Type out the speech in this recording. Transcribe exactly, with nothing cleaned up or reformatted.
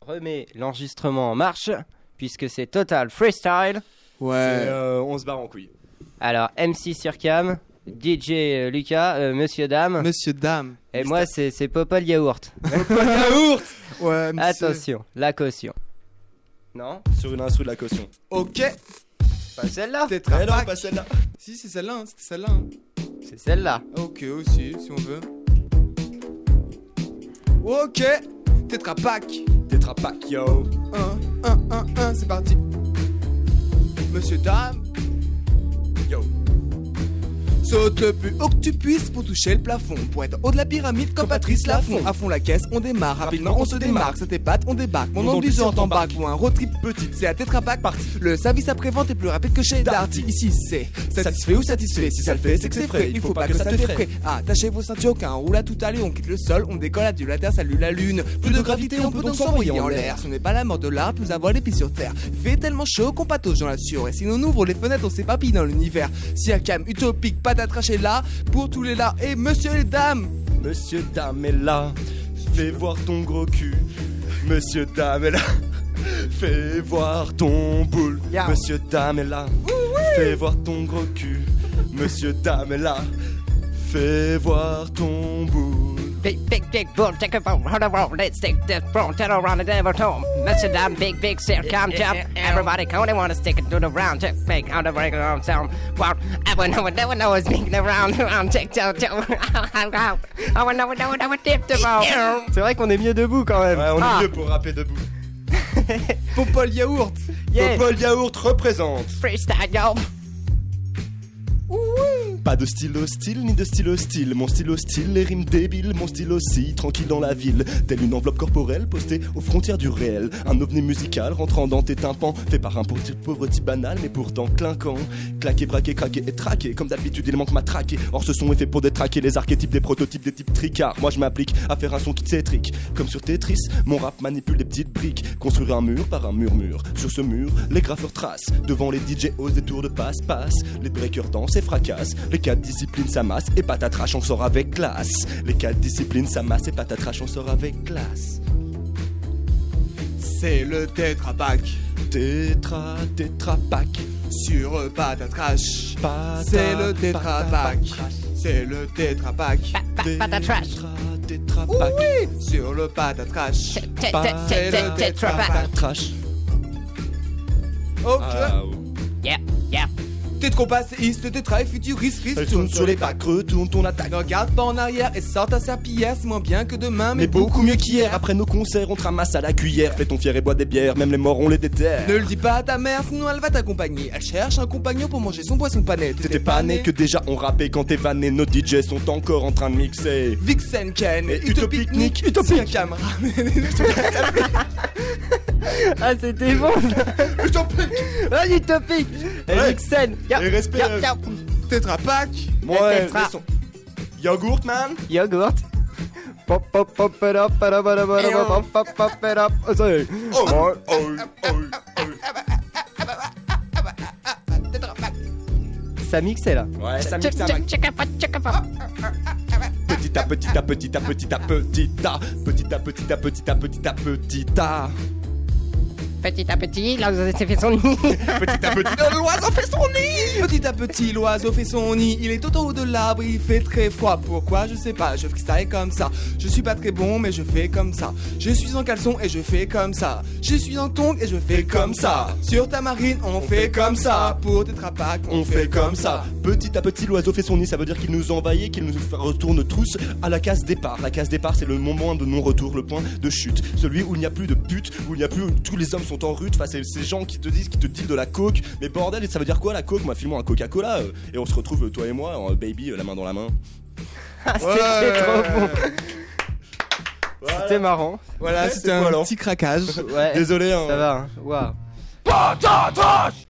Remets l'enregistrement en marche, puisque c'est total freestyle. Ouais. Euh, on se barre en couille. Alors, M C sur cam, D J Lucas, euh, Monsieur Dame. Monsieur Dame. Et Mister... moi, c'est, c'est Popol Yaourt. Popol Yaourt. Ouais, monsieur. Attention, la caution. Non? Sur une instru de la caution. Ok. Pas celle-là. Tetra Eh non, Pak. pas celle-là. Si, c'est celle-là, hein. C'était celle-là. Hein. C'est celle-là. Ok, aussi, si on veut. Ok. Tetra Pak. Tetra Pak, yo. un, un, un, un, c'est parti. Monsieur Dame. Yo. Saute le plus haut que tu puisses pour toucher le plafond. Pour être en haut de la pyramide comme Patrice Laffont. À fond la caisse, on démarre. Rapidement, on se démarque. Ça t'épate, on débarque. Mon nom du genre t'embarque pour un road trip petite. C'est la Tetra Pak partie. Le service après-vente est plus rapide que chez Darty. Ici, c'est satisfait ou satisfait. Si ça le fait, c'est que c'est frais. Il faut pas que ça te frais. Attachez vos ceintures car on roule à tout aller. On quitte le sol, on décolle à Dieu la terre, salue la lune. Plus de gravité, on peut donc s'envoyer en l'air. Ce n'est pas la mort de l'arbre, nous avons les pieds sur terre. Fait tellement chaud qu'on patauge dans la sueur. Et si on ouvre les fenêtres, on s'épapille dans l'univers. Si un cam utopique, pas d'attracher là. Pour tous les là et monsieur et dames. Monsieur Dame est là, fais voir ton gros cul. Monsieur Dame est là, fais voir ton boule. Yeah. Monsieur Dame est là, oui, oui. Fais voir ton gros cul. Monsieur Dame est là, fais voir ton boule. Big, big, big bull, take a boat, hold around, let's take this bro, turn around the devil home. Mister Dam, big, big, sir, come jump. Everybody only wanna stick it to the round, check, big, on the break around sound. Wow, I would know, never know it's big around, around, check, check, check. I would never know, never tip the ball. C'est vrai qu'on est mieux debout quand même. Ouais, on Ah. est mieux pour rapper debout. Popol Yaourt. Yeah. Popol Yaourt représente. Freestyle, yo. Pas de style hostile, ni de style hostile. Mon style hostile, les rimes débiles. Mon style aussi, tranquille dans la ville. Telle une enveloppe corporelle postée aux frontières du réel. Un ovni musical rentrant dans tes tympans. Fait par un pauvre type banal, mais pourtant clinquant. Claqué, braqué, craqué et traqué. Comme d'habitude, il manque matraqué. Or, ce son est fait pour détraquer les archétypes des prototypes des types tricards. Moi, je m'applique à faire un son qui tétrique. Comme sur Tetris, mon rap manipule des petites briques. Construire un mur par un murmure. Sur ce mur, les graffeurs tracent. Devant les D J osent des tours de passe-passe. Les breakers dansent et fracassent. Les quatre disciplines s'amassent et patatrache on sort avec classe. Les quatre disciplines s'amassent et patatrache on sort avec classe. C'est le Tetra Pak. Tétra, Tetra Pak. Sur patatrash. Pata, C'est le Tetra Pak. patatrash. C'est le Tetra Pak. Patatrash. Tétra, Tetra Pak. Oui. Sur le patatrash. C'est le Tetra Pak. Patatrash. Ok. Ah, oh. Yeah, yeah. T'es trop passéiste, t'es très futuriste, risque. Elle tourne sur les bacs, retourne ton attaque. Ne regarde pas en arrière et sort ta serpillière, c'est moins bien que demain, mais, Mais beaucoup mieux qu'hier. Après nos concerts, on te ramasse à la cuillère. Fais ton fier et bois des bières, même les morts on les déterre. Ne le dis pas à ta mère, sinon elle va t'accompagner. Elle cherche un compagnon pour manger son poisson pané. T'étais pas né que déjà on rappait quand t'es vanné. Nos D Js sont encore en train de mixer. Vixen, Ken et Et Utopic Nick. Utopic, Utopic. Si un caméra. Ah, c'était bon ça. Utopic. Ah, utopique. Et Ouais. Vixen. Yo, Et respect. yo, euh, yo. Tetra Pak. Ouais, Tetra. laissons. Yogourt man. Yogourt. Pop, pop, pop, it up, pop, pop, pop, pop, pop, pop, it up. Oh, sorry. Oh, oh, oh, oh. Tetra Pak. Ça mixait là. Ouais, ça mixe, Check, ça check, mixe. check, check, check, check. Petit à petit à petit à petit à petit à petit à petit à petit à petit à petit à Petit à petit, là, vous avez fait son nid. petit à petit. L'oiseau fait son nid. Petit à petit, l'oiseau fait son nid. Il est tout en haut de l'arbre, il fait très froid. Pourquoi, je sais pas, je freestyle comme ça. Je suis pas très bon, mais je fais comme ça. Je suis en caleçon et je fais comme ça. Je suis en tongs et je fais comme ça. Sur ta marine, on fait comme ça. Pour Tetra Pak, On fait comme ça. Petit à petit, l'oiseau fait son nid. Ça veut dire qu'il nous envahit, qu'il nous retourne tous à la case départ. La case départ, c'est le moment de non-retour, le point de chute. Celui où il n'y a plus de pute, où il n'y a plus, où tous les hommes sont en rute face à ces gens qui te disent, qui te disent de la coke. Mais bordel, ça veut dire quoi la coke? Moi, filmons un Coca-Cola euh, et on se retrouve, toi et moi, en baby, euh, la main dans la main. Ah, c'était trop bon. Voilà. C'était marrant. Voilà, Ouais, c'était c'est un quoi, alors petit craquage. Ouais. Désolé, hein. Ça va. Hein. Waouh. Patatrash.